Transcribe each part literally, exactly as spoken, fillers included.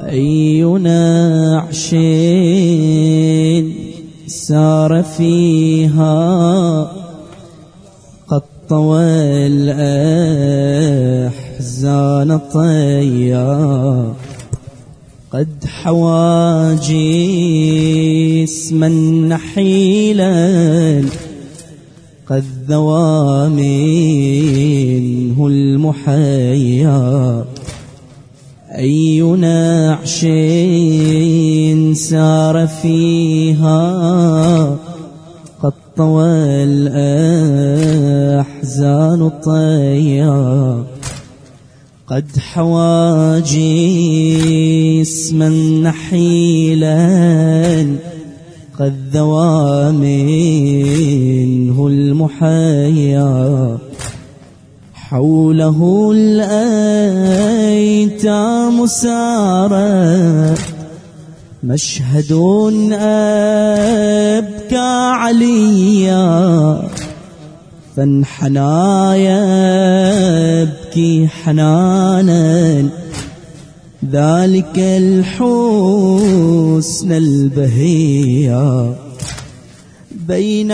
أي نعش سار فيها قد طوى الأحزان طيا قد حوى جسما نحيلا قد ذوى منه المحيا أي نعش سار فيها قد طوى الأحزان طيا قد حوى جسما نحيلا قد ذوى منه المحيا حوله الأيتام سارت مشهد أبكى عليا فانحنى يبكي حنانا ذلك الحسن البهيا بين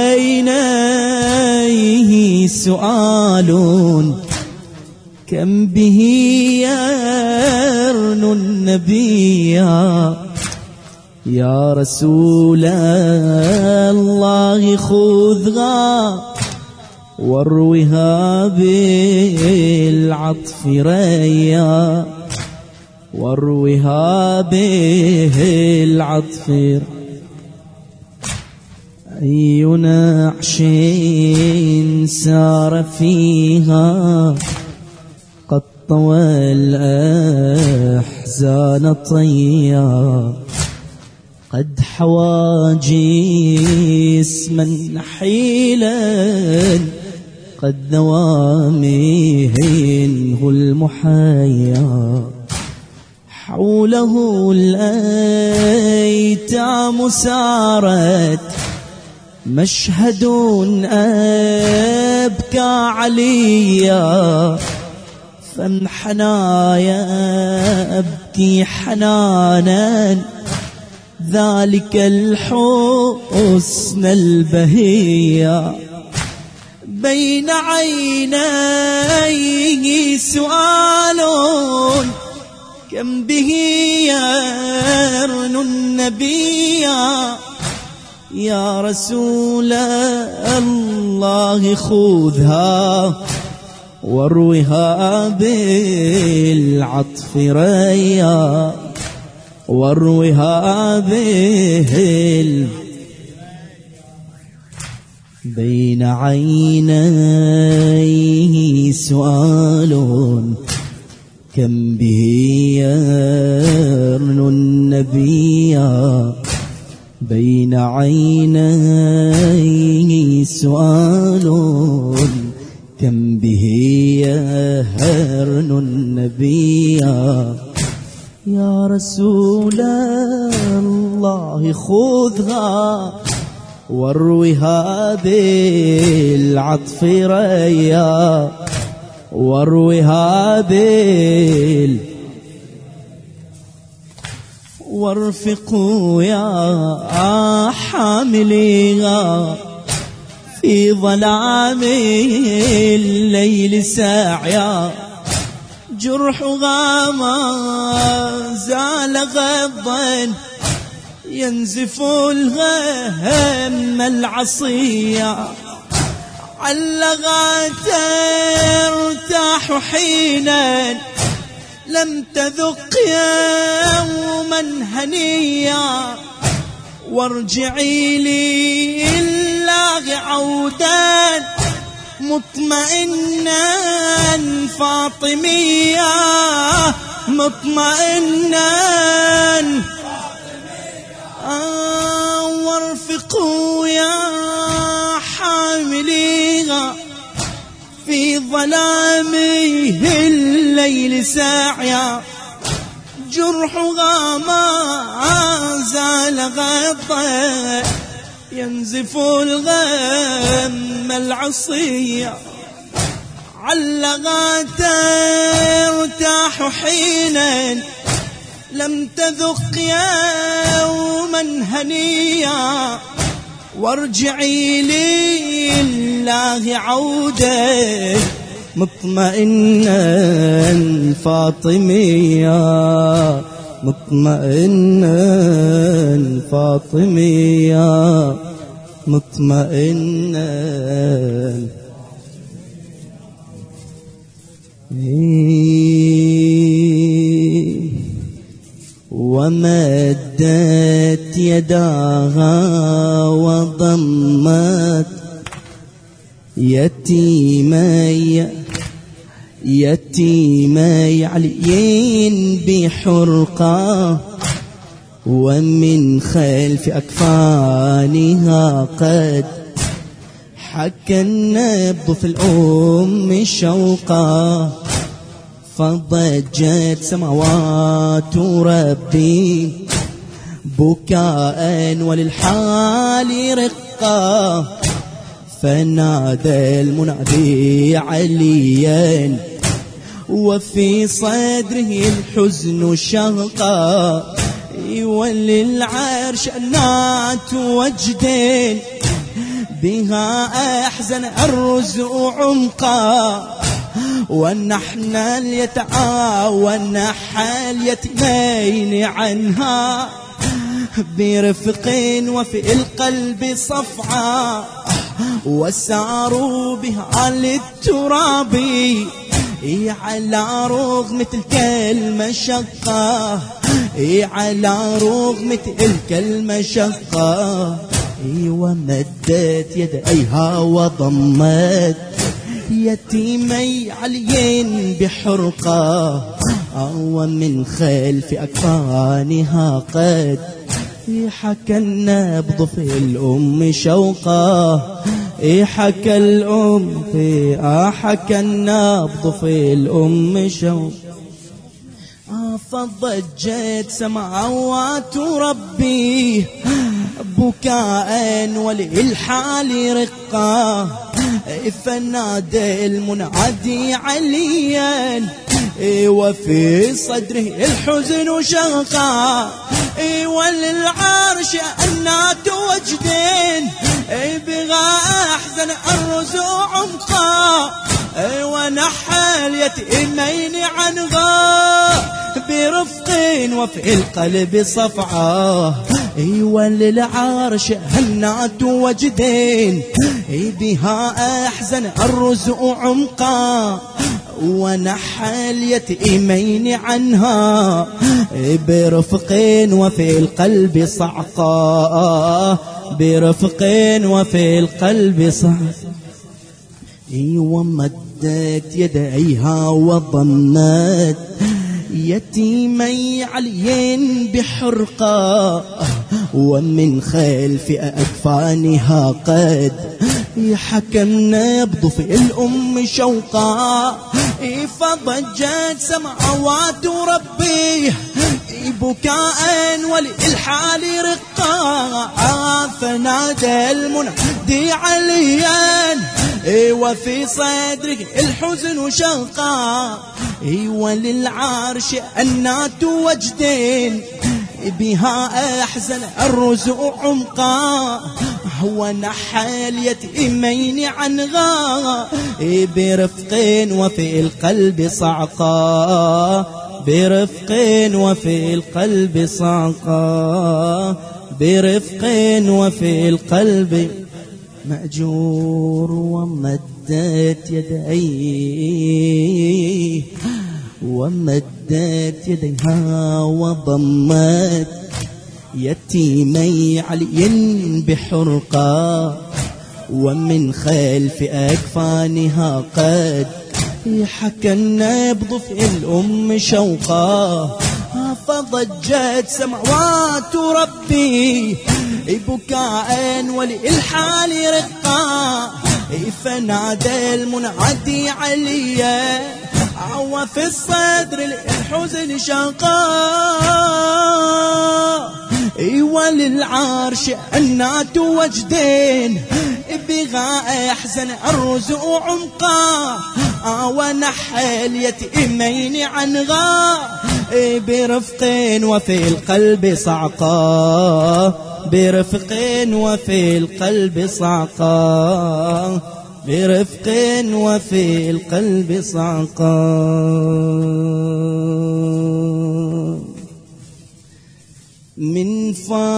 عينيه سؤال كم به يرنو النبي يا رسول الله خذها واروها بالعطف ريا واروها بالعطف. أي نعش سار فيها قد طوى الأحزان طيا قد حوى جسما نحيلا قد ذوى منه المحيا حوله الأيتام سارت مشهد أبكى عليا فانحنى يبكي حنانا ذلك الحسن البهيا بين عينيه سؤال كم به يرنو النبي يا رسول الله خذها واروها بالعطف ريا واروها به بين عينيه سؤال كم به يرنو النبي بين عينيه سؤال كم به يرنو النبي يا رسول الله خذها واروها بالعطف ريا واروها بال وارفقوا يا حامليها في ظلام الليل ساعيا جرحها ما زال غضا ينزف الغم العصية علقها ترتاح حينا لم تذق يوما هنيا وارجعي لي الله عودا مطمئنا فاطمية مطمئنا آه وارفقوا يا حامليها في ظلامه الليل ساعيا جرحها ما زال غطا ينزف الغم العصية علقها ترتاح حينا لم تذق يوما هنيا وارجعي لله عودة مطمئنا فاطمية مطمئنا فاطمية مطمئنا. ومدت يداها وضمت يتيمي يتيمي عليين بحرقة ومن خلف أكفانها قد حكى النبض في الأم شوقا فضجت سماوات ربي بكاء وللحال رقا فنادى المنادي عليا وفي صدره الحزن شهقا وللعرش أنات وجدين بها أحزن الرزق عمقا ونحن اليتعاون اليتيمين عنها برفق وفي القلب صفعا وساروا بها للتراب على رغم تلك المشقة على رغم تلك المشقة ومدت يديها وضمت يتيمي عليين بحرقة ومن خلف أكفانها قد حكى النبض في الأم شوقا حكى الأم في حكى النبض في الأم شوقا فضجت سماوات ربي بكاء وللحال رقا فنادى المنادي عليا وفي صدره الحزن شغا وللعرش أنات وجدين بغى أحزن الرزق عمقا ونحى اليتيمين عنها برفق وفي القلب صفعا وللعرش هنات وجدين بها أحزن الرزق عمقا ونحى اليتيمين عنها برفق وفي القلب صعقا برفق وفي القلب صعقا ومدت يديها وضمت يتيمي عليين بحرقة ومن خلف أكفانها قد حكى النبض في الأم شوقا فضجت سماوات ربي بكاء وللحال رقا فنادى المنادي عليا وفي صدره الحزن شقا وللعرش أنات وجدين بها أحزن الرزق عمقا ونحى اليتيمين عنها برفق وفي القلب صعقا برفق وفي القلب صعقا برفق وفي القلب مأجور. ومدت يديه ومدت يديها وضمت يتيمي علي بحرقة ومن خلف أكفانها قد حكى النبض في الأم شوقا فضجت سماوات ربي بكاء وللحال رقا فنادى المنادي عليا وفي الصدر الحزن شقا وللعرش أنات وجدين بغى أحزن الرزق عمقا ونحل يتيمين عنها برفق وفي القلب صعقا برفق وفي القلب صعقا برفق وفي القلب صعقا. من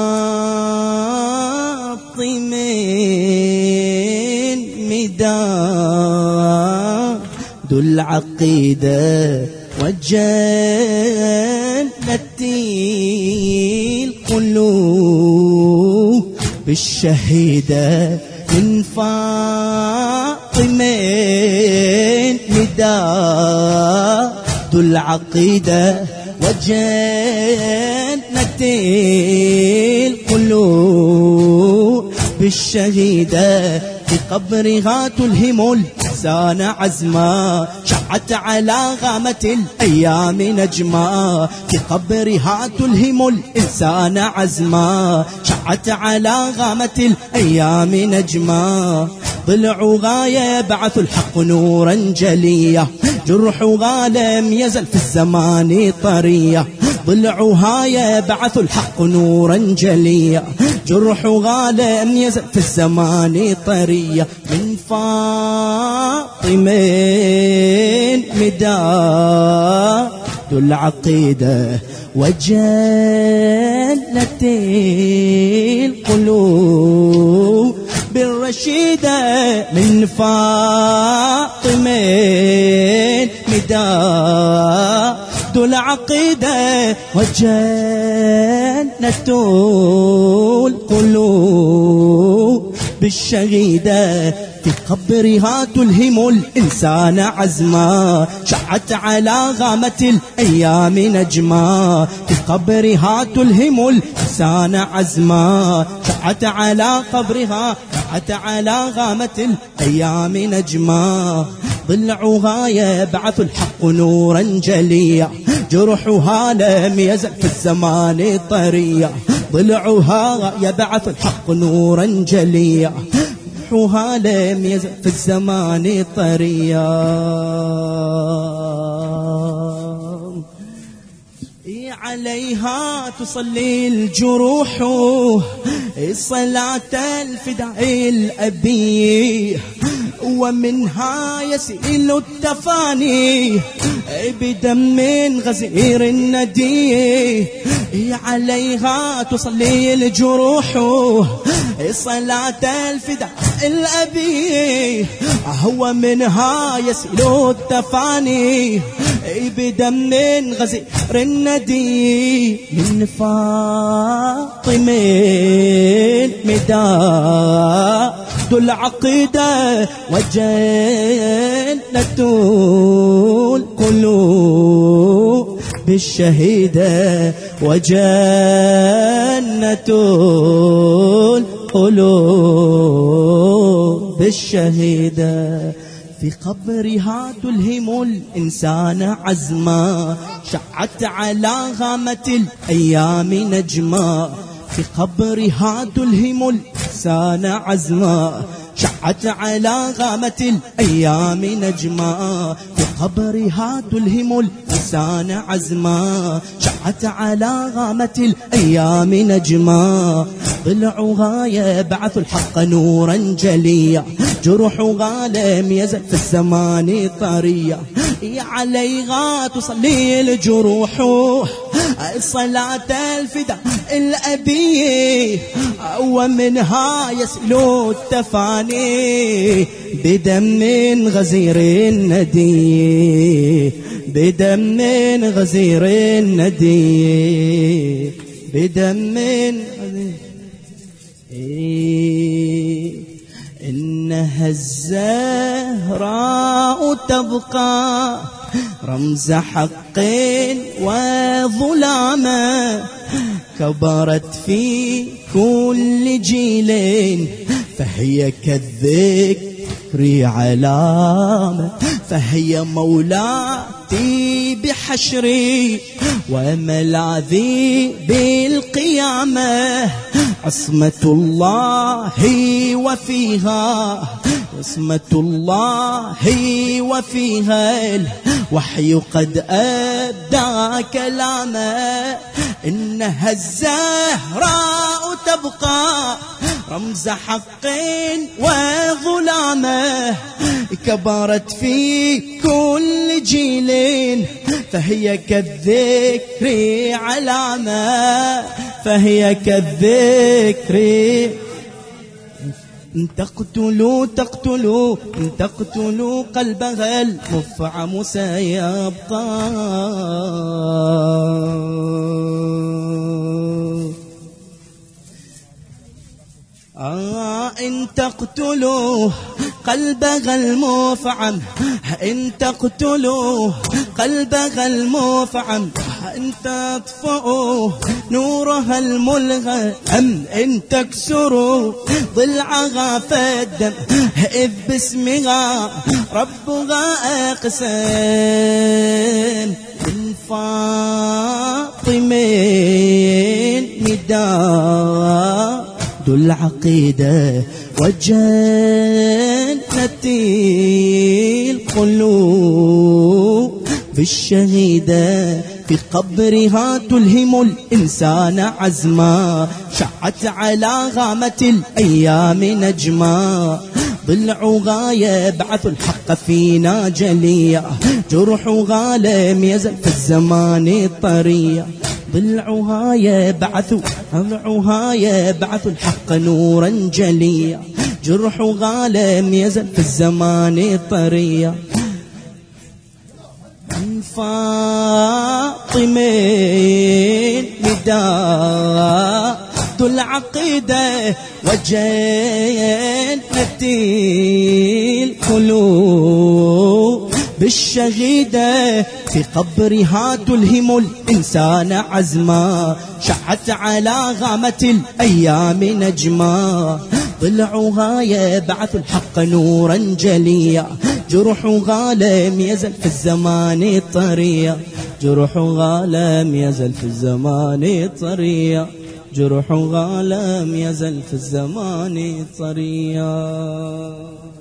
فاطمين مداد العقيدة وجنة القلوب بالشهيدة. من فاطمين مداد العقيدة وجنة القلوب بالشهيدة. في قبرها تلهم الإحسان عزما شعت على غامة الأيام نجما. في قبرها تلهم الإنسان عزما شعت على غامة الأيام نجما. ضلعها يبعث الحق نورا جليا جرحها لم يزل في الزمان طريا. ضلعها يبعث الحق نورا جليا جرحها لم يزل في الزمان طريا. من فاطمين مداد العقيدة وجنة القلوب بالرشيدة. من فاطمين مداد العقيدة وجنة القلوب بالشهيدة. في قبرها تلهم الإنسان عزما شعت على غامة الأيام نجما. في قبرها تلهم الإنسان عزما شعت على قبرها شعت على غامة الأيام نجما. ضلعها يبعث الحق نورا جليا جرحها لم يزل في الزمان طريا. ضلعها يبعث الحق نورا جليا جرحها لم يزل في الزمان طريا. عليها تصلي الجروح صلاة الفداء الأبي ومنها يسيل التفاني بدم غزير الندي. عليها تصلي الجروح صلاة الفداء الأبي هو منها يسيل التفاني بدم غزير الندي. من فاطمين مداد العقيدة وجنة القلوب بالشهيدة وجنة القلوب بالشهيدة. في قبرها تلهم الإنسان عزما شعت على غامة الأيام نجما. في قبرها تلهم الإنسان عزما شعت على غامة الأيام نجما. في قبرها تلهم الإنسان عزما شعت على غامة الأيام نجما. ضلعها يبعث الحق نورا جليا جرحها لم يزل في الزمان طريا. عليها تصلي الجروح صلاة الفداء الأبي ومنها يسيل التفاني بدم غزير الندي بدم غزير الندي بدم إيه. إنها الزهراء تبقى رمز حق وظلامة كبرت في كل جيل فهي كالذكر علامة. فهي مولاتي بحشري وملاذي بالقيامة عصمة الله وفيها عصمة الله وفيها الوحي قد أبدى كلامه، إنها الزهراء تبقى رمز حق وظلامه، كبرت في كل جيل فهي كالذكر علامة، فهي كالذكر. تقتلوا تقتلوا تقتلوا قلبها المفعم سيبقى. آه إن تقتلوا قلبها المفعم، إن تقتلوا قلبها المفعم، إن تطفئوا نورها الملغى، أم إن تكسروا ضلعها فالدم، إذ باسمها ربها أقسم. من فاطمين نداء العقيدة وجنة القلوب، في الشهيدة في قبرها تلهم الإنسان عزما، شعت على غامة الأيام نجما، ضلعها يبعث الحق فينا جليا، جرحها لم يزل في الزمان طريا، ضلعها يبعث ضلعها يبعث الحق نورا جليا، جرحها لم يزل في الزمان طريا. من فاطمين نداء العقيدة وجنة القلوب، بالشهيدة في قبرها تلهم الإنسان عزما، شعت على غامة الأيام نجما، ضلعها يبعث الحق نورا جليا، جرحها لم يزل في الزمان طريا، جرحها لم يزل في الزمان طريا، جرحها لم يزل في الزمان طريا.